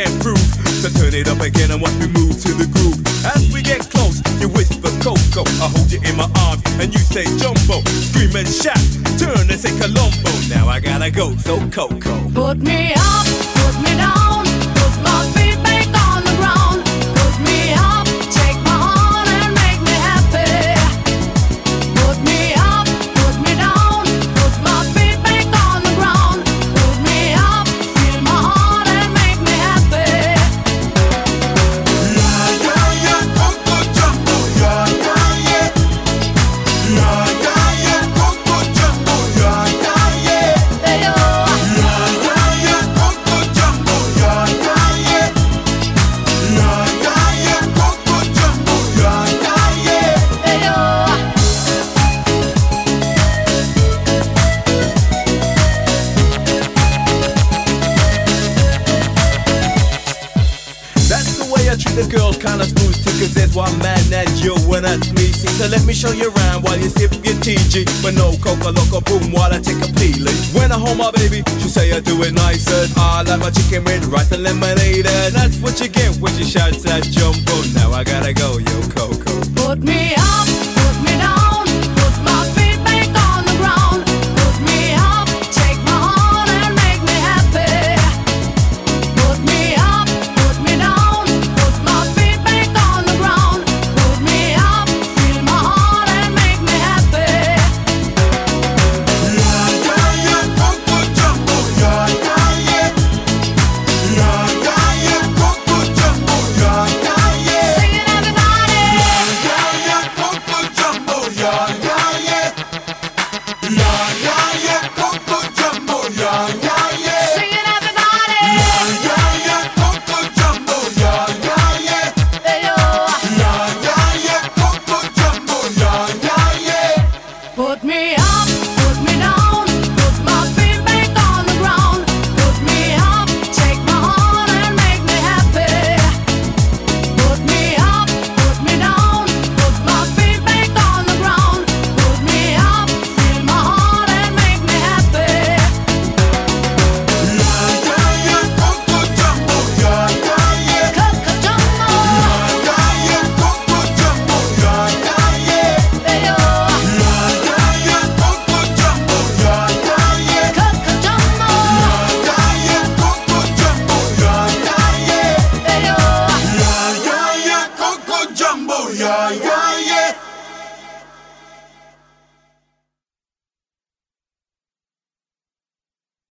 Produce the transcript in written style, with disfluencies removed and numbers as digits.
can't prove. So turn it up again and watch me move to the groove. As we get close, you whisper Coco. I hold you in my arms and you say Jumbo. Scream and shout, turn and say Colombo. Now I gotta go, so Coco. Put me up, put me down, put my feet back on the ground. Put me up, take my heart and make me happy. Put me up, put me down, put my feet back on the ground. Put me up, feel my heart and make me happy. Yeah, yeah, yeah, Coco Jumbo, yeah, yeah, yeah. Yeah, yeah, yeah, Coco Jumbo, yeah, yeah, yeah. Hey, oh. Yeah, yeah, yeah, Coco Jumbo, yeah, yeah, yeah. Yeah, yeah, yeah, Coco Jumbo, yeah, yeah, yeah. Hey, oh. That's the way I treat the girls, kinda smooth too, cause there's one man that you and that's me. See, so let me show you around while you sip your TG. But no Coca Loco boom while I take a peeling. When I hold my baby, she say I do it nicer. I like my chicken with rice and lemonade. And that's what you get when she shouts that Jumbo. Now I gotta go, yo Coco. Put me up,